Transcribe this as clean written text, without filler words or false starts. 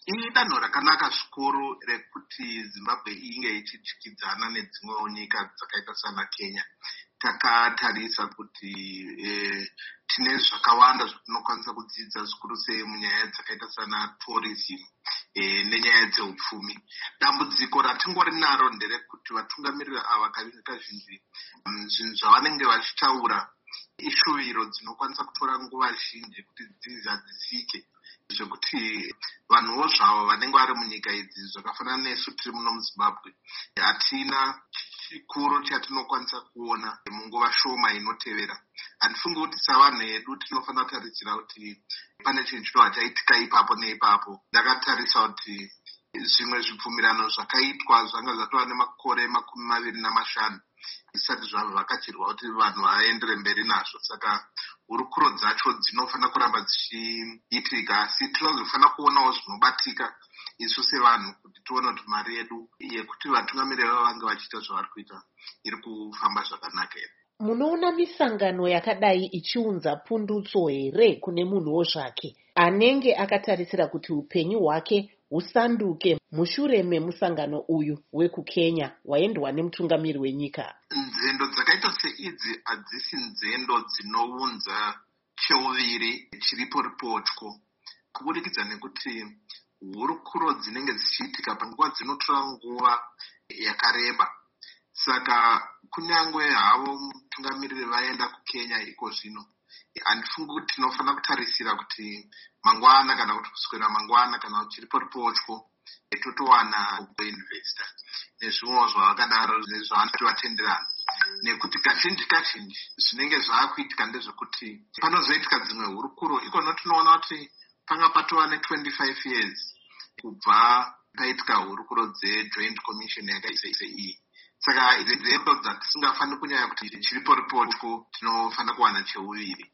Idanho rakanaka zvikuru rekuti Zimbabwe inge ichidyidzana nedzimwewo nyika dzakaita sana Kenya. Takatarisa kuti tine zvakawanda zvatinokwanisa kudzidza zvikuru sei munyaya dzakaita sana tourism nenyaya dzeupfumi. Dambudziko ratingori naro nderekuti vatungamiriri ava kazhinji zvinhu zvavanenge vachitaura ishuviro dzinokwanisa kutora nguva zhinji kuti dzizadzisike, zvekuti vanhuwo zvavo vanenge vari munyika idzi zvakafanana nesu tiri muno muZimbabwe hatina chikuru chatinokwanisa kuona munguva shoma inotevera. Handifungi kuti savanhu edu tinofanira kutarisira kuti pane chinhu chinova chaitika ipapo neipapo. Ndakatarisa kuti zvimwe zvibvumirano zvakaitwa zvanga zvatova nemakore 25 zvisati zvavhakachirwa kuti vanhu vaendere mberi nazvo. Saka hurukuro dzacho dzinofanira kuramba dzichiitika, asi tinozofanira kuonawo zvinobatika isu sevanhu kuti tione kuti mari yedu yekuti vatungamiriri vange vachiita zvavari kuita iri kufamba zvakanaka here. Munoona misangano yakadai ichiunza pundutso here kune munhuwo zvake anenge akatarisira kuti upenyu hwake husanduke mushure memusangano uyu wekuKenya waendwa nemutungamiri wenyika? Nzendo dzakaita seidzi hadzisi nzendo dzinounza cheuviri chiripo ripotyo, kubudikidza nekuti hurukuro dzinenge dzichiitika panguva dzinotora nguva yakareba. Saka kunyangwe havo mutungamiriri vaenda kuKenya iko zvino, handifungi kuti tinofanira kutarisira kuti mangwana kana kuti kuswera mangwana kana kuti chiripo ripotyo totowana kuinvesta nezvimwewo zvavakadaro zvavanoti vatenderana, nekuti kazhinji zvinenge zvaakuitika ndezvekuti panozoitika dzimwe hurukuro ikona tinoona kuti panga patova ne25 years kubva paitika hurukuro dzejoint commission yakaita sei. Saka idzi nzendo dzatisingafaniri kunyanya kuti chiripo ripotyo tinofanira kuwana cheuviri.